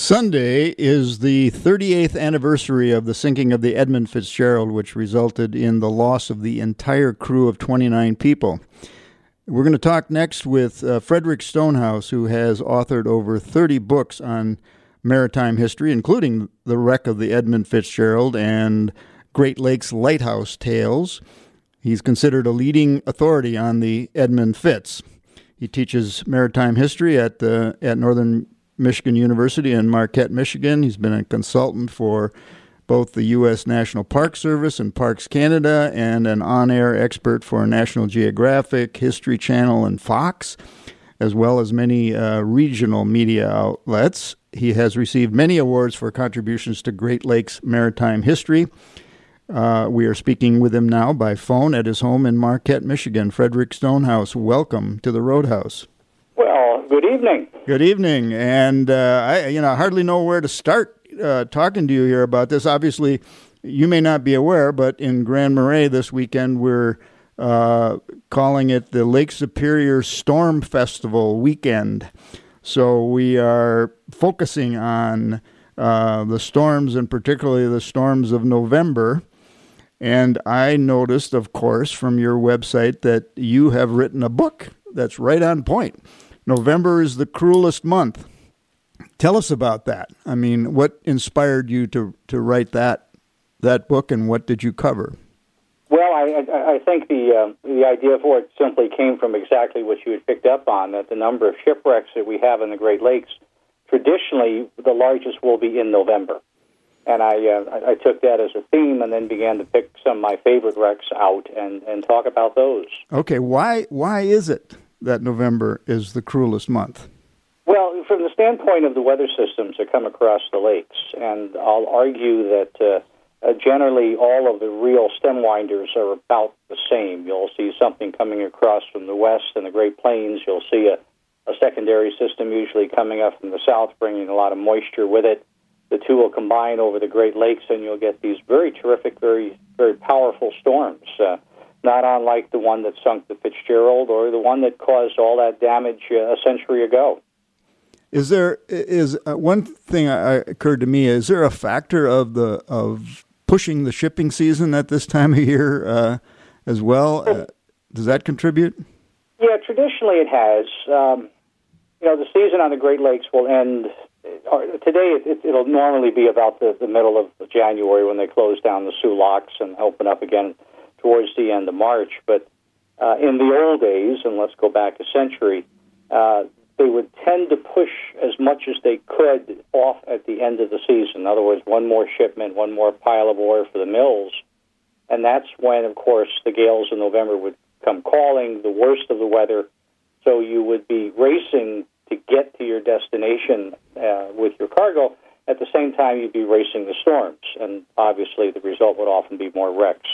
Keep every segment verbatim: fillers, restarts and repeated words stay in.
Sunday is the thirty-eighth anniversary of the sinking of the Edmund Fitzgerald, which resulted in the loss of the entire crew of twenty-nine people. We're going to talk next with uh, Frederick Stonehouse, who has authored over thirty books on maritime history, including the wreck of the Edmund Fitzgerald and Great Lakes Lighthouse Tales. He's considered a leading authority on the Edmund Fitz. He teaches maritime history at the at Northern Michigan University in Marquette, Michigan. He's been a consultant for both the U S National Park Service and Parks Canada, and an on-air expert for National Geographic, History Channel, and Fox, as well as many uh, regional media outlets. He has received many awards for contributions to Great Lakes maritime history. Uh, we are speaking with him now by phone at his home in Marquette, Michigan. Frederick Stonehouse, welcome to the Roadhouse. Well, good evening. Good evening, and uh, I, you know, hardly know where to start uh, talking to you here about this. Obviously, you may not be aware, but in Grand Marais this weekend, we're uh, calling it the Lake Superior Storm Festival weekend. So we are focusing on uh, the storms, and particularly the storms of November. And I noticed, of course, from your website that you have written a book that's right on point. November is the cruelest month. Tell us about that. I mean, what inspired you to, to write that that book, and what did you cover? Well, I, I, I think the uh, the idea for it simply came from exactly what you had picked up on, that the number of shipwrecks that we have in the Great Lakes, traditionally, the largest will be in November. And I, uh, I took that as a theme and then began to pick some of my favorite wrecks out and, and talk about those. Okay, why why is it that November is the cruelest month? Well, from the standpoint of the weather systems that come across the lakes, and I'll argue that uh, uh, generally all of the real stem winders are about the same. You'll see something coming across from the west in the Great Plains. You'll see a, a secondary system usually coming up from the south, bringing a lot of moisture with it. The two will combine over the Great Lakes, and you'll get these very terrific, very, very powerful storms, uh, not unlike the one that sunk the Fitzgerald or the one that caused all that damage uh, a century ago. Is there is uh, one thing I, occurred to me? Is there a factor of the of pushing the shipping season at this time of year uh, as well? Uh, does that contribute? Yeah, traditionally it has. Um, you know, the season on the Great Lakes will end. Today, it, it'll normally be about the, the middle of January when they close down the Soo locks and open up again towards the end of March. But uh, in the old days, and let's go back a century, uh, they would tend to push as much as they could off at the end of the season. In other words, one more shipment, one more pile of ore for the mills. And that's when, of course, the gales in November would come calling, the worst of the weather. So you would be racing to get to your destination uh, with your cargo. At the same time, you'd be racing the storms, and obviously the result would often be more wrecks.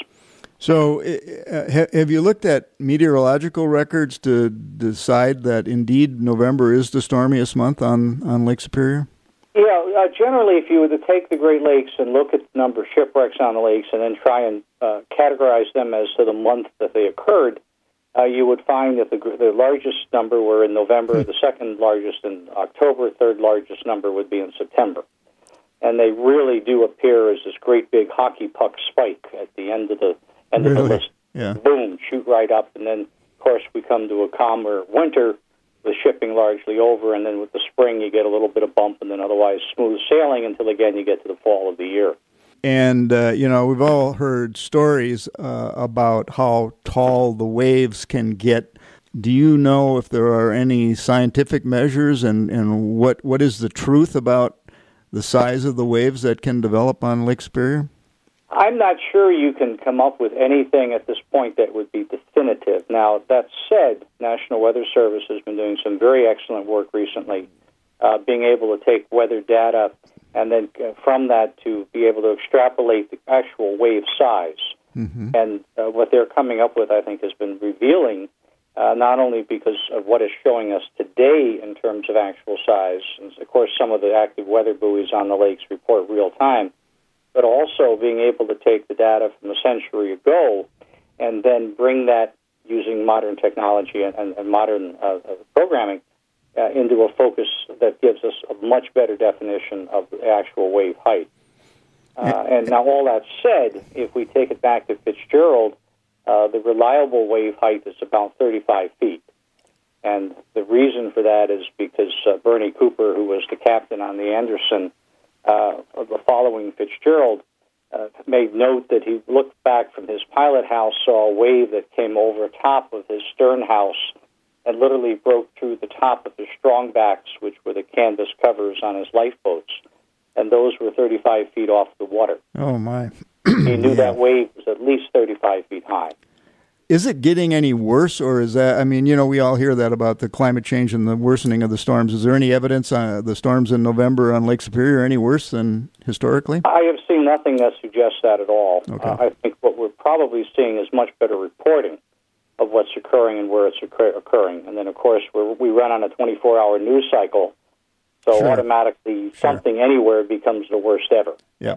So uh, have you looked at meteorological records to decide that indeed November is the stormiest month on, on Lake Superior? Yeah, uh, generally if you were to take the Great Lakes and look at the number of shipwrecks on the lakes and then try and uh, categorize them as to the month that they occurred, Uh, you would find that the, the largest number were in November, the second largest in October, third largest number would be in September. And they really do appear as this great big hockey puck spike at the end of the end really? of the list. Yeah. Boom, shoot right up, and then, of course, we come to a calmer winter with shipping largely over, and then with the spring you get a little bit of bump, and then otherwise smooth sailing until, again, you get to the fall of the year. And, uh, you know, we've all heard stories uh, about how tall the waves can get. Do you know if there are any scientific measures, and, and what what is the truth about the size of the waves that can develop on Lake Superior? I'm not sure you can come up with anything at this point that would be definitive. Now, that said, National Weather Service has been doing some very excellent work recently, uh, being able to take weather data and then from that to be able to extrapolate the actual wave size. Mm-hmm. And uh, what they're coming up with, I think, has been revealing, uh, not only because of what is showing us today in terms of actual size, and of course some of the active weather buoys on the lakes report real time, but also being able to take the data from a century ago and then bring that using modern technology and, and, and modern uh, programming uh, into a focus that gives us a much better definition of the actual wave height. Uh, and now, all that said, if we take it back to Fitzgerald, uh, the reliable wave height is about thirty-five feet. And the reason for that is because uh, Bernie Cooper, who was the captain on the Anderson, uh, following Fitzgerald, uh, made note that he looked back from his pilot house, saw a wave that came over top of his stern house and literally broke through the top of his strongbacks, which were the canvas covers on his lifeboats. And those were thirty-five feet off the water. Oh, my. He knew Yeah. that wave was at least thirty-five feet high. Is it getting any worse, or is that, I mean, you know, we all hear that about the climate change and the worsening of the storms. Is there any evidence on the storms in November on Lake Superior any worse than historically? I have seen nothing that suggests that at all. Okay. Uh, I think what we're probably seeing is much better reporting of what's occurring and where it's occur- occurring. And then, of course, we're, we run on a twenty-four hour news cycle, so Sure. automatically Sure. something anywhere becomes the worst ever. Yeah.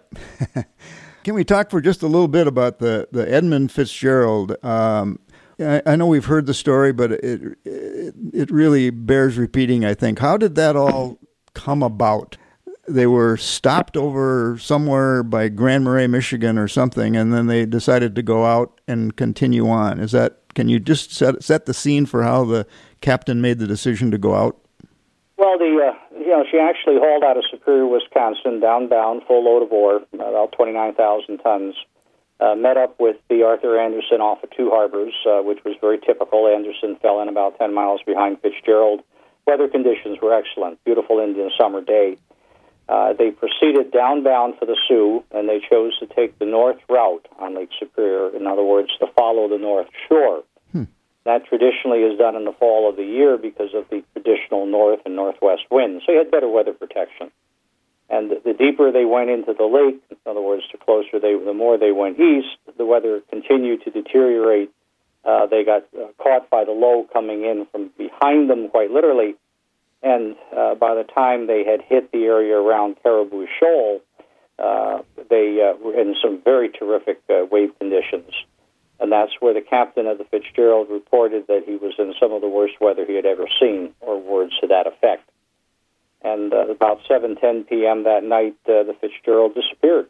Can we talk for just a little bit about the, the Edmund Fitzgerald? Um, I, I know we've heard the story, but it, it it really bears repeating, I think. How did that all come about? They were stopped over somewhere by Grand Marais, Michigan or something, and then they decided to go out and continue on. Is that, can you just set, set the scene for how the captain made the decision to go out? Well, the uh, you know, she actually hauled out of Superior, Wisconsin, downbound, full load of ore, about twenty-nine thousand tons. Uh, met up with the Arthur Anderson off of Two Harbors, uh, which was very typical. Anderson fell in about ten miles behind Fitzgerald. Weather conditions were excellent, beautiful Indian summer day. Uh, they proceeded downbound for the Sioux, and they chose to take the north route on Lake Superior. In other words, to follow the north shore. Hmm. That traditionally is done in the fall of the year because of the traditional north and northwest winds. So you had better weather protection. And the, the deeper they went into the lake, in other words, the closer they, the more they went east, the weather continued to deteriorate. Uh, they got uh, caught by the low coming in from behind them, quite literally. And uh, by the time they had hit the area around Caribou Shoal, uh, they uh, were in some very terrific uh, wave conditions. And that's where the captain of the Fitzgerald reported that he was in some of the worst weather he had ever seen, or words to that effect. And uh, about seven ten p.m. that night, uh, the Fitzgerald disappeared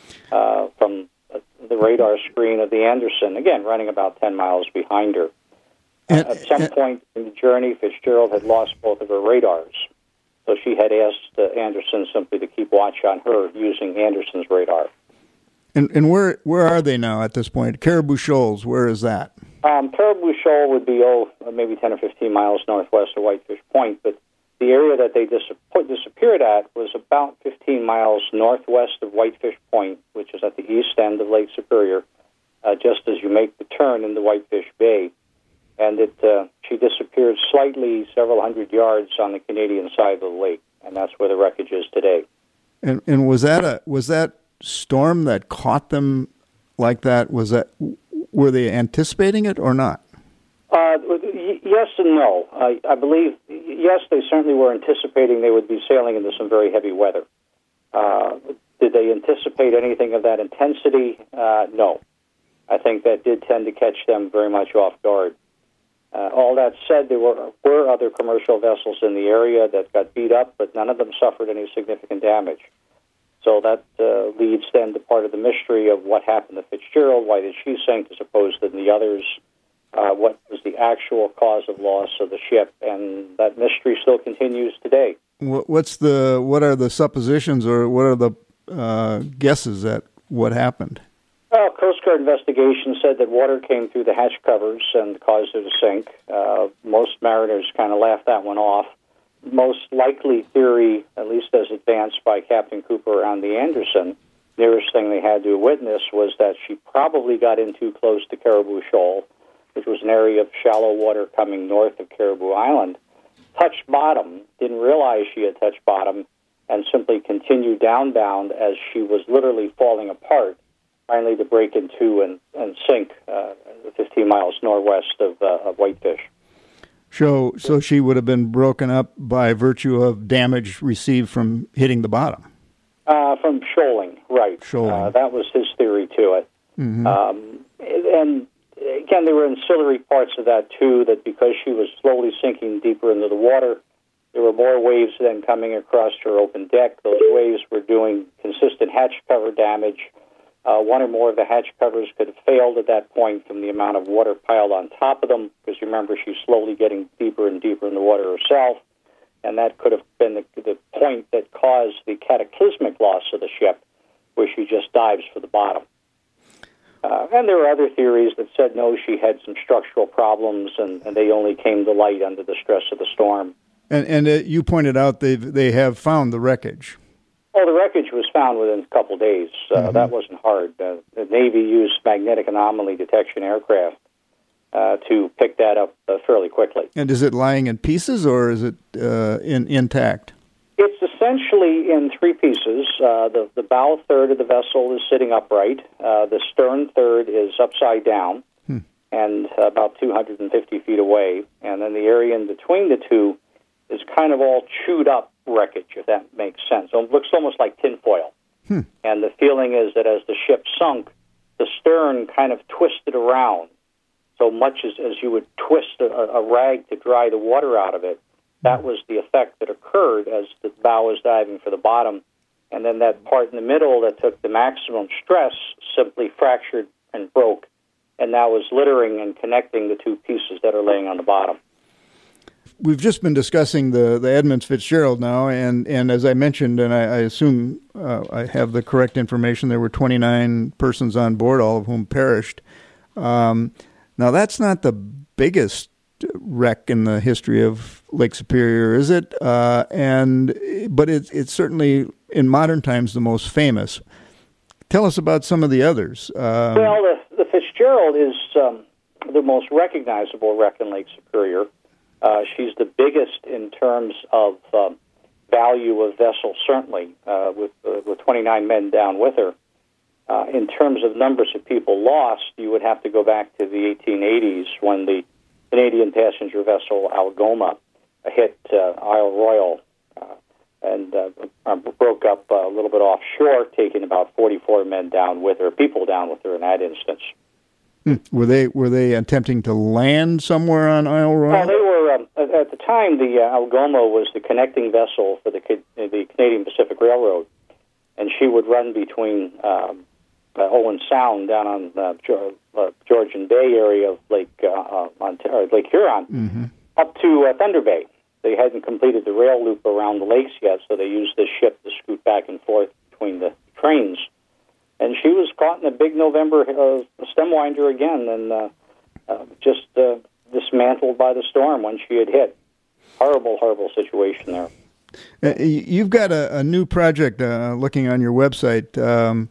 uh, from uh, the radar screen of the Anderson, again, running about ten miles behind her. And, uh, at some and, point in the journey, Fitzgerald had lost both of her radars. So she had asked uh, Anderson simply to keep watch on her using Anderson's radar. and, and where where are they now at this point? Caribou Shoals, where is that? Um, Caribou Shoal would be, oh, maybe ten or fifteen miles northwest of Whitefish Point, but the area that they dis- disappeared at was about fifteen miles northwest of Whitefish Point, which is at the east end of Lake Superior, uh, just as you make the turn into Whitefish Bay. And it uh, she disappeared slightly several hundred yards on the Canadian side of the lake, and that's where the wreckage is today. And and was that a was that storm that caught them like that? Was that were they anticipating it or not? Uh, y- yes and no. I, I believe, yes, they certainly were anticipating they would be sailing into some very heavy weather. Uh, did they anticipate anything of that intensity? Uh, no. I think that did tend to catch them very much off guard. Uh, all that said, there were, were other commercial vessels in the area that got beat up, but none of them suffered any significant damage. So that uh, leads then to part of the mystery of what happened to Fitzgerald. Why did she sink as opposed to the others? Uh, what was the actual cause of loss of the ship? And that mystery still continues today. What's the what are the suppositions or what are the uh, guesses at what happened? Well, Coast Guard investigation said that water came through the hatch covers and caused her to sink. Uh, most mariners kind of laughed that one off. Most likely theory, at least as advanced by Captain Cooper on the Anderson, nearest thing they had to a witness was that she probably got in too close to Caribou Shoal, which was an area of shallow water coming north of Caribou Island, touched bottom, didn't realize she had touched bottom, and simply continued downbound as she was literally falling apart, finally to break in two and, and sink uh, fifteen miles northwest of, uh, of Whitefish. So, so she would have been broken up by virtue of damage received from hitting the bottom. Uh, from shoaling, right. Shoaling. Uh, that was his theory to it. Mm-hmm. Um, and again, there were ancillary parts of that, too, that because she was slowly sinking deeper into the water, There were more waves then coming across her open deck. Those waves were doing consistent hatch cover damage. Uh, one or more of the hatch covers could have failed at that point from the amount of water piled on top of them, because remember, she's slowly getting deeper and deeper in the water herself, and that could have been the, the point that caused the cataclysmic loss of the ship, where she just dives for the bottom. Uh, and there were other theories that said, no, she had some structural problems, and, and they only came to light under the stress of the storm. And, and uh, you pointed out they they have found the wreckage. Well, the wreckage was found within a couple of days. Uh, mm-hmm. That wasn't hard. Uh, the Navy used magnetic anomaly detection aircraft uh, to pick that up uh, fairly quickly. And is it lying in pieces, or is it uh, in, intact? It's essentially in three pieces. Uh, the, the bow third of the vessel is sitting upright. Uh, the stern third is upside down hmm. and about two hundred fifty feet away. And then the area in between the two is kind of all chewed up wreckage, if that makes sense. So it looks almost like tinfoil. Hmm. And the feeling is that as the ship sunk, the stern kind of twisted around so much as, as you would twist a, a rag to dry the water out of it. That was the effect that occurred as the bow was diving for the bottom. And then that part in the middle that took the maximum stress simply fractured and broke, and now is littering and connecting the two pieces that are laying on the bottom. We've just been discussing the, the Edmund Fitzgerald now, and, and as I mentioned, and I, I assume uh, I have the correct information, there were twenty-nine persons on board, all of whom perished. Um, now, that's not the biggest wreck in the history of Lake Superior, is it? Uh, and but it's it's certainly in modern times the most famous. Tell us about some of the others. Um, well, the, the Fitzgerald is um, the most recognizable wreck in Lake Superior. Uh, she's the biggest in terms of um, value of vessel, certainly, uh, with uh, with twenty-nine men down with her. Uh, in terms of numbers of people lost, you would have to go back to the eighteen eighties when the Canadian passenger vessel Algoma uh, hit uh, Isle Royal uh, and uh, broke up uh, a little bit offshore, taking about forty-four men down with her, people down with her in that instance. Hmm. Were they were they attempting to land somewhere on Isle Royal? Well, they were. Um, at the time, the uh, Algoma was the connecting vessel for the the Canadian Pacific Railroad, and she would run between um, uh, Owen Sound down on uh, uh, Georgian Bay area of Lake uh, uh, Ontario, Lake Huron, mm-hmm. up to uh, Thunder Bay. They hadn't completed the rail loop around the lakes yet, so they used this ship to scoot back and forth between the trains. And she was caught in a big November uh, stem winder again, and uh, uh, just uh, dismantled by the storm when she had hit. Horrible, horrible situation there. Uh, you've got a, a new project uh, looking on your website um,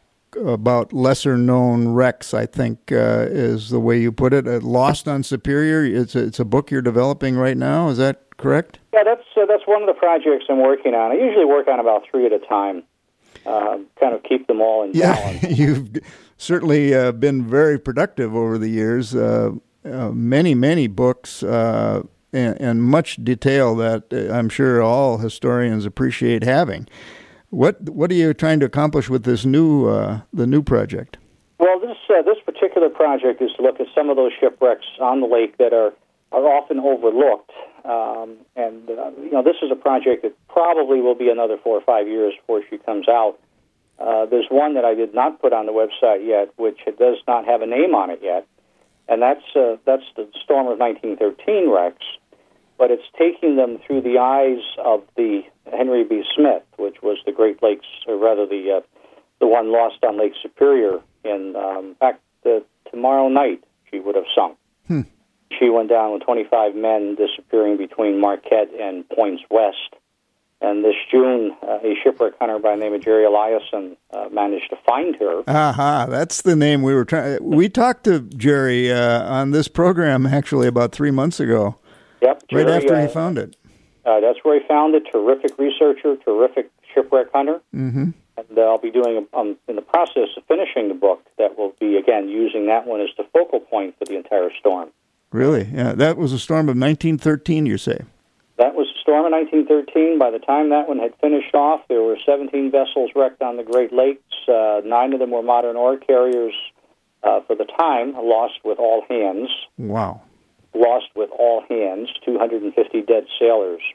about lesser-known wrecks, I think uh, is the way you put it. Uh, Lost on Superior. It's a, it's a book you're developing right now. Is that correct? Yeah, that's uh, that's one of the projects I'm working on. I usually work on about three at a time. Uh, kind of keep them all in yeah, balance. You've certainly uh, been very productive over the years. Uh, uh, many, many books uh, and, and much detail that uh, I'm sure all historians appreciate having. What What are you trying to accomplish with this new uh, the new project? Well, this uh, this particular project is to look at some of those shipwrecks on the lake that are are often overlooked. Um, and, uh, you know, this is a project that probably will be another four or five years before she comes out. Uh, there's one that I did not put on the website yet, which does not have a name on it yet, and that's uh, that's the Storm of nineteen thirteen wrecks, but it's taking them through the eyes of the Henry B. Smith, which was the Great Lakes, or rather the uh, the one lost on Lake Superior. In um, fact, uh, tomorrow night she would have sunk. Hmm. She went down with twenty-five men disappearing between Marquette and Points West. And this June, uh, a shipwreck hunter by the name of Jerry Eliason uh, managed to find her. Aha, that's the name we were trying. We talked to Jerry uh, on this program actually about three months ago. Yep. Jerry, right after uh, he found it. Uh, that's where he found it. Terrific researcher, terrific shipwreck hunter. Mm-hmm. And uh, I'll be doing, a, um, in the process of finishing the book, that will be, again, using that one as the focal point for the entire storm. Really? Yeah, that was a storm of nineteen thirteen, you say? That was the storm of nineteen thirteen. By the time that one had finished off, there were seventeen vessels wrecked on the Great Lakes. Uh, nine of them were modern ore carriers. Uh, for the time, lost with all hands. Wow. Lost with all hands, two hundred fifty dead sailors.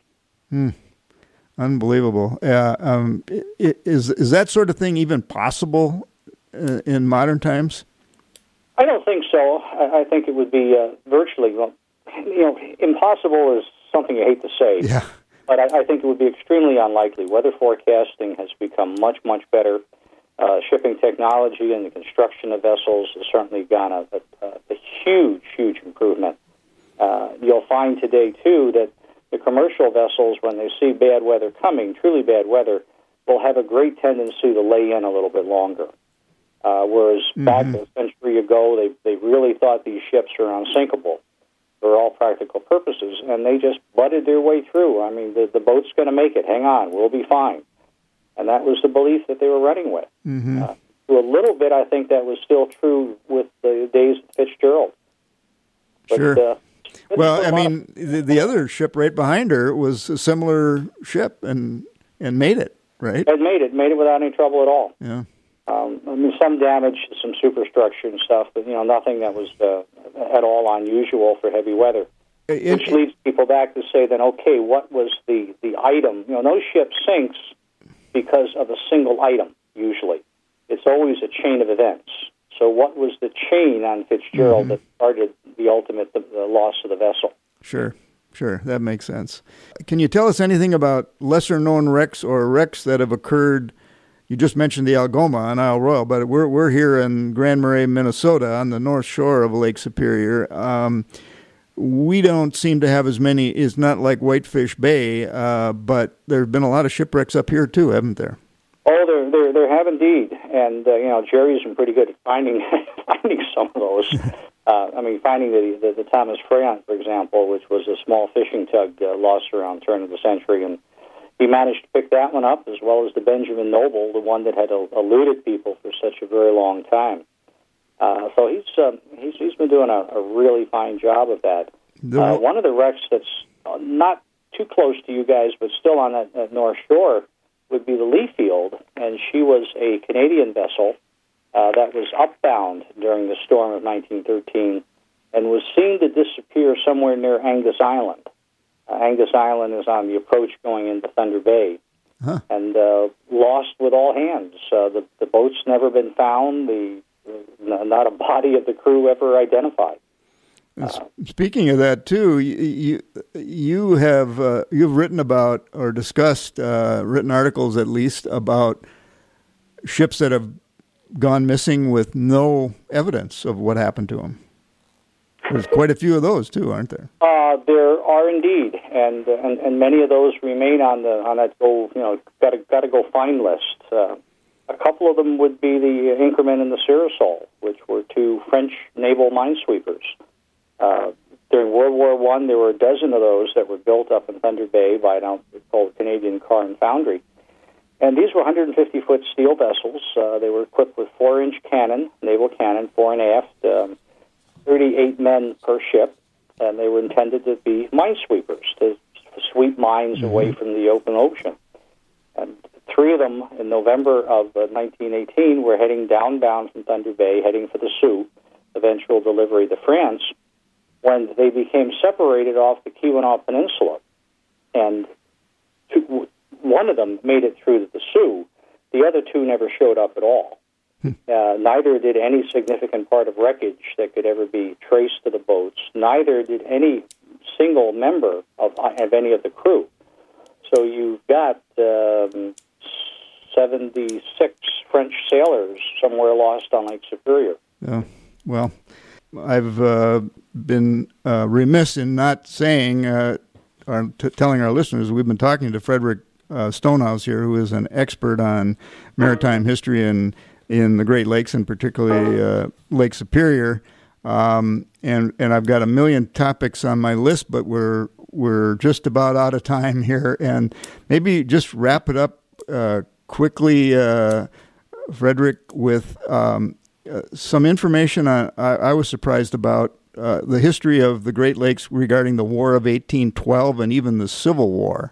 Hmm. Unbelievable. Uh, um, is is that sort of thing even possible uh, in modern times? I don't think so. I, I think it would be uh, virtually, well, you know, impossible is something you hate to say. Yeah. But I, I think it would be extremely unlikely. Weather forecasting has become much, much better. Uh, shipping technology and the construction of vessels has certainly gone a, a, a huge, huge improvement. Uh, you'll find today, too, that the commercial vessels, when they see bad weather coming, truly bad weather, will have a great tendency to lay in a little bit longer. Uh, whereas mm-hmm. back a century ago, they, they really thought these ships were unsinkable for all practical purposes, and they just butted their way through. I mean, the, the boat's going to make it. Hang on, we'll be fine. And that was the belief that they were running with. Mm-hmm. Uh, to a little bit, I think that was still true with the days of Fitzgerald. But, sure. Uh, well, I mean, the, the other ship right behind her was a similar ship and and made it, right? It made it, made it without any trouble at all. Yeah. Um, I mean, some damage, some superstructure and stuff, but, you know, nothing that was uh, at all unusual for heavy weather. It, which it, leads people back to say then, okay, what was the, the item? You know, no ship sinks because of a single item, usually. It's always a chain of events. So what was the chain on Fitzgerald mm-hmm. that started the ultimate the, the loss of the vessel? Sure, sure. That makes sense. Can you tell us anything about lesser-known wrecks or wrecks that have occurred? You just mentioned the Algoma on Isle Royale, but we're we're here in Grand Marais, Minnesota, on the north shore of Lake Superior. Um, we don't seem to have as many. It's not like Whitefish Bay, uh, but there have been a lot of shipwrecks up here too, haven't there? Oh, there, there, there have indeed, and uh, you know, Jerry's been pretty good at finding finding some of those. uh, I mean, finding the, the the Thomas Freon, for example, which was a small fishing tug uh, lost around the turn of the century, and he managed to pick that one up, as well as the Benjamin Noble, the one that had eluded people for such a very long time. Uh, so he's, uh, he's he's been doing a, a really fine job of that. Uh, one of the wrecks that's not too close to you guys, but still on that, that North Shore, would be the Leafield, and she was a Canadian vessel uh, that was upbound during the storm of nineteen thirteen and was seen to disappear somewhere near Angus Island. Uh, Angus Island is on the approach going into Thunder Bay, huh. and uh, lost with all hands. Uh, the, the boat's never been found. The, the not a body of the crew ever identified. Uh, Speaking of that, too, you you, you have uh, you've written about or discussed uh, written articles at least about ships that have gone missing with no evidence of what happened to them. There's quite a few of those too, aren't there? Uh, there are indeed, and, uh, and and many of those remain on the on that go you know got to got to go find list. Uh, a couple of them would be the Inkerman and the Cyrusol, which were two French naval minesweepers. Uh, during World War One, there were a dozen of those that were built up in Thunder Bay by an outfit called Canadian Car and Foundry. And these were one hundred fifty foot steel vessels. Uh, they were equipped with four inch cannon, naval cannon, fore and aft, um, thirty-eight men per ship, and they were intended to be minesweepers, to sweep mines mm-hmm. away from the open ocean. And three of them in November of uh, nineteen eighteen were heading downbound from Thunder Bay, heading for the Sioux, eventual delivery to France, when they became separated off the Keweenaw Peninsula. And two, one of them made it through to the Sioux. The other two never showed up at all. Hmm. Uh, neither did any significant part of wreckage that could ever be traced to the boats. Neither did any single member of, of any of the crew. So you've got um, seventy-six French sailors somewhere lost on Lake Superior. Yeah, well, I've uh, been uh, remiss in not saying, uh, or t- telling our listeners, we've been talking to Frederick uh, Stonehouse here, who is an expert on maritime history and in the Great Lakes, and particularly uh, Lake Superior. Um, and and I've got a million topics on my list, but we're we're just about out of time here. And maybe just wrap it up uh, quickly, uh, Frederick, with um, uh, some information on, I, I was surprised about uh, the history of the Great Lakes regarding the War of eighteen twelve and even the Civil War.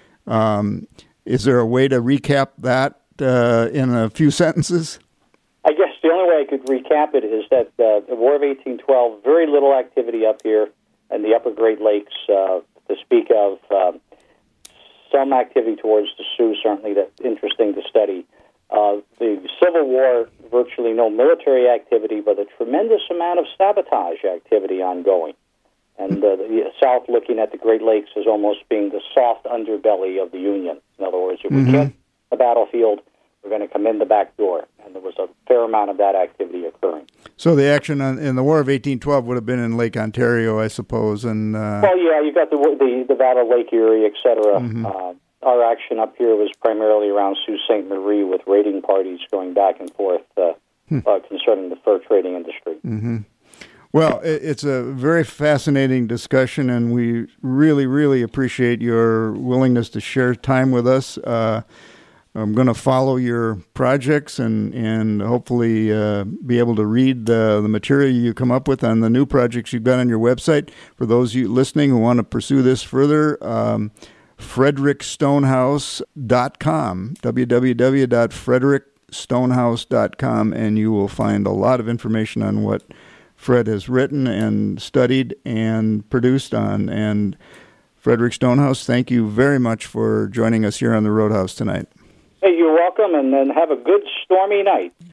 Um, is there a way to recap that uh, in a few sentences? I guess the only way I could recap it is that uh, the War of eighteen twelve, very little activity up here in the upper Great Lakes uh, to speak of. Um, some activity towards the Sioux, certainly that's interesting to study. Uh, the Civil War, virtually no military activity, but a tremendous amount of sabotage activity ongoing. And uh, the South looking at the Great Lakes as almost being the soft underbelly of the Union. In other words, if Mm-hmm. we get the battlefield, we're going to come in the back door. And there was a fair amount of that activity occurring. So the action on, in the War of eighteen twelve would have been in Lake Ontario, I suppose. And uh... Well, yeah, you've got the, the, the Battle of Lake Erie, et cetera. Mm-hmm. Uh, our action up here was primarily around Sault Ste. Marie with raiding parties going back and forth uh, hmm. uh, concerning the fur trading industry. Mm-hmm. Well, it's a very fascinating discussion, and we really, really appreciate your willingness to share time with us. Uh, I'm going to follow your projects and, and hopefully uh, be able to read the, the material you come up with on the new projects you've got on your website. For those of you listening who want to pursue this further, um, frederick stonehouse dot com, w w w dot frederick stonehouse dot com, and you will find a lot of information on what Fred has written and studied and produced on. And Frederick Stonehouse, thank you very much for joining us here on the Roadhouse tonight. Hey, you're welcome, and then have a good stormy night.